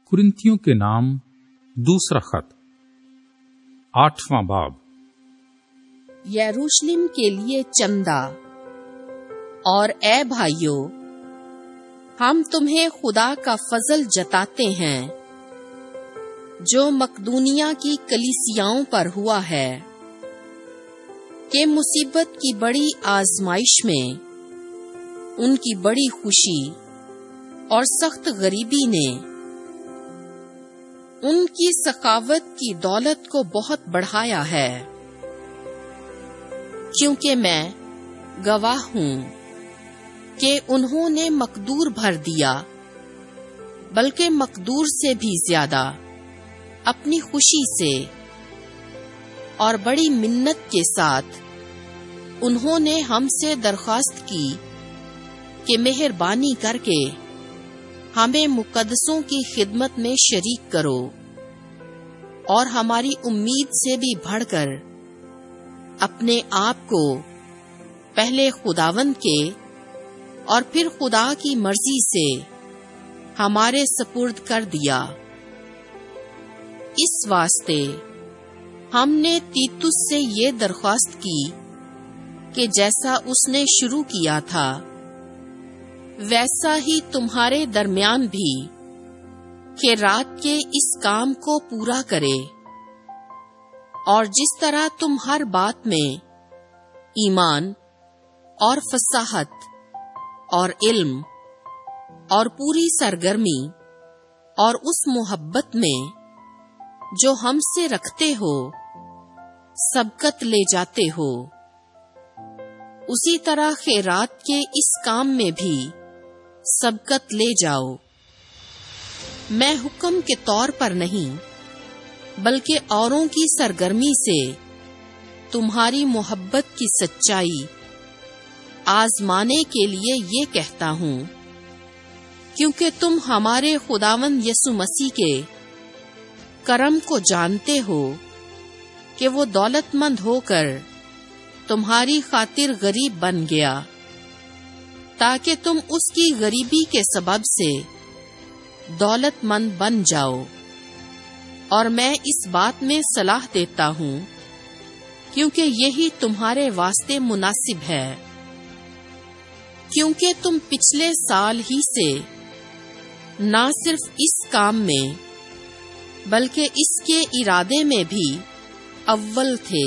कुरिन्थियों के नाम दूसरा खत 8वां बाब। यरूशलेम के लिए चंदा। और ए भाइयों, हम तुम्हें खुदा का फजल जताते हैं जो मकदूनिया की कलीसियाओं पर हुआ है कि मुसीबत की बड़ी आजमाइश में उनकी बड़ी खुशी और सख्त गरीबी ने उनकी सखावत की दौलत को बहुत बढ़ाया है। क्योंकि मैं गवाह हूं कि उन्होंने मकदूर भर दिया, बल्कि मकदूर से भी ज्यादा अपनी खुशी से और बड़ी मिन्नत के साथ उन्होंने हमसे दरख्वास्त की कि मेहरबानी करके हमें मुकद्दसों की खिदमत में शरीक करो और हमारी उम्मीद से भी बढ़कर अपने आप को पहले खुदावंद के और फिर खुदा की मर्जी से हमारे सपुर्द कर दिया। इस वास्ते हमने तीतुस से ये दरख्वास्त की कि जैसा उसने शुरू किया था वैसा ही तुम्हारे दरमियान भी कि रात के इस काम को पूरा करे, और जिस तरह तुम हर बात में ईमान और फसाहत और इल्म और पूरी सरगर्मी और उस मोहब्बत में जो हमसे रखते हो सबकत ले जाते हो, उसी तरह खैरात के इस काम में भी सबकत ले जाओ। मैं हुक्म के तौर पर नहीं बल्कि औरों की सरगर्मी से तुम्हारी मोहब्बत की सच्चाई आजमाने के लिए ये कहता हूँ, क्योंकि तुम हमारे खुदावंद यसु मसीह के करम को जानते हो कि वो दौलतमंद होकर तुम्हारी खातिर गरीब बन गया, ताकि तुम उसकी गरीबी के सबब से दौलतमंद बन जाओ। और मैं इस बात में सलाह देता हूँ क्योंकि यही तुम्हारे वास्ते मुनासिब है, क्योंकि तुम पिछले साल ही से न सिर्फ इस काम में बल्कि इसके इरादे में भी अव्वल थे।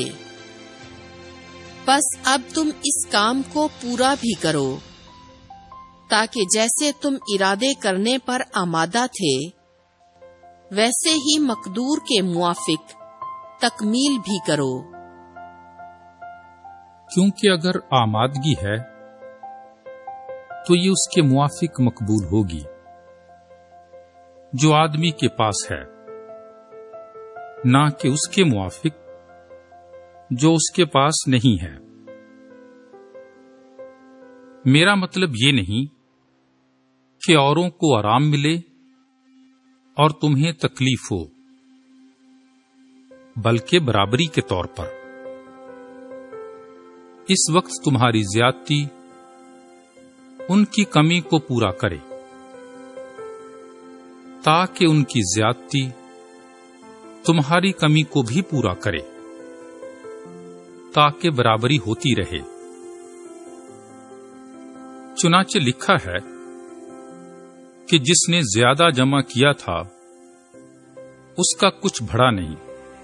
बस अब तुम इस काम को पूरा भी करो, ताकि जैसे तुम इरादे करने पर आमादा थे वैसे ही मकदूर के मुआफिक तकमील भी करो। क्योंकि अगर आमादगी है तो ये उसके मुआफिक मकबूल होगी जो आदमी के पास है, ना कि उसके मुआफिक जो उसके पास नहीं है। मेरा मतलब ये नहीं कि औरों को आराम मिले और तुम्हें तकलीफ हो, बल्कि बराबरी के तौर पर। इस वक्त तुम्हारी ज्यादती उनकी कमी को पूरा करे, ताकि उनकी ज्यादती तुम्हारी कमी को भी पूरा करे, ताकि बराबरी होती रहे। चुनाचे लिखा है कि जिसने ज्यादा जमा किया था उसका कुछ बढ़ा नहीं,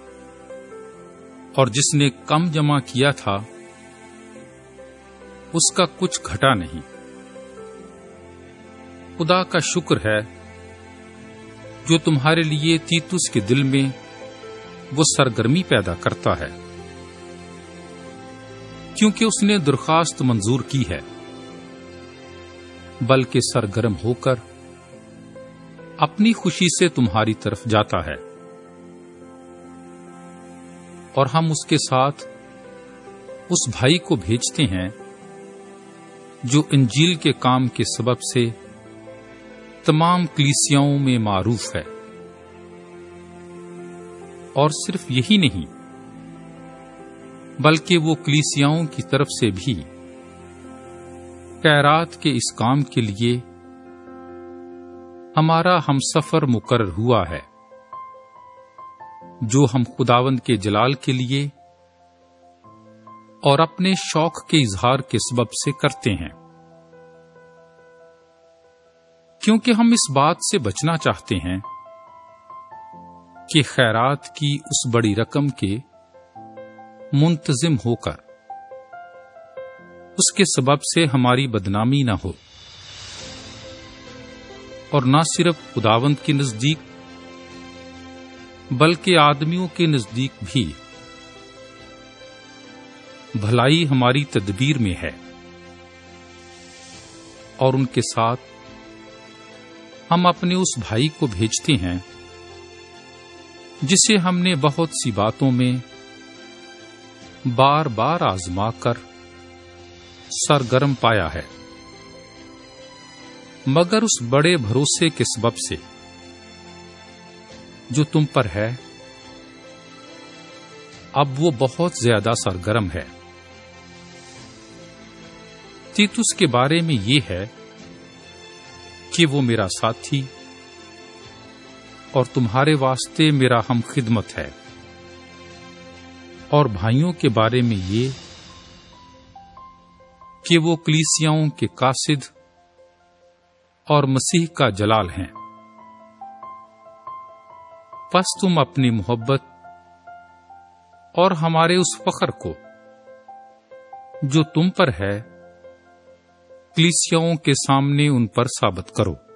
और जिसने कम जमा किया था उसका कुछ घटा नहीं। खुदा का शुक्र है जो तुम्हारे लिए तीतुस के दिल में वो सरगर्मी पैदा करता है, क्योंकि उसने दरख्वास्त मंजूर की है, बल्कि सरगर्म होकर अपनी खुशी से तुम्हारी तरफ जाता है। और हम उसके साथ उस भाई को भेजते हैं जो इंजील के काम के सबब से तमाम कलीसियाओं में मारूफ है। और सिर्फ यही नहीं बल्कि वो कलीसियाओं की तरफ से भी खैरात के इस काम के लिए ہمارا ہمسفر مقرر ہوا ہے جو ہم خداوند کے جلال کے لیے اور اپنے شوق کے اظہار کے سبب سے کرتے ہیں، کیونکہ ہم اس بات سے بچنا چاہتے ہیں کہ خیرات کی اس بڑی رقم کے منتظم ہو کر اس کے سبب سے ہماری بدنامی نہ ہو، اور نہ صرف خداوند کے نزدیک بلکہ آدمیوں کے نزدیک بھی بھلائی ہماری تدبیر میں ہے، اور ان کے ساتھ ہم اپنے اس بھائی کو بھیجتے ہیں جسے ہم نے بہت سی باتوں میں بار بار آزما کر سرگرم پایا ہے، مگر اس بڑے بھروسے کے سبب سے جو تم پر ہے اب وہ بہت زیادہ سرگرم ہے۔ تیتس کے بارے میں یہ ہے کہ وہ میرا ساتھی اور تمہارے واسطے میرا ہم خدمت ہے، اور بھائیوں کے بارے میں یہ کہ وہ کلیسیاؤں کے قاصد اور مسیح کا جلال ہیں۔ پس تم اپنی محبت اور ہمارے اس فخر کو جو تم پر ہے کلیسیاؤں کے سامنے ان پر ثابت کرو۔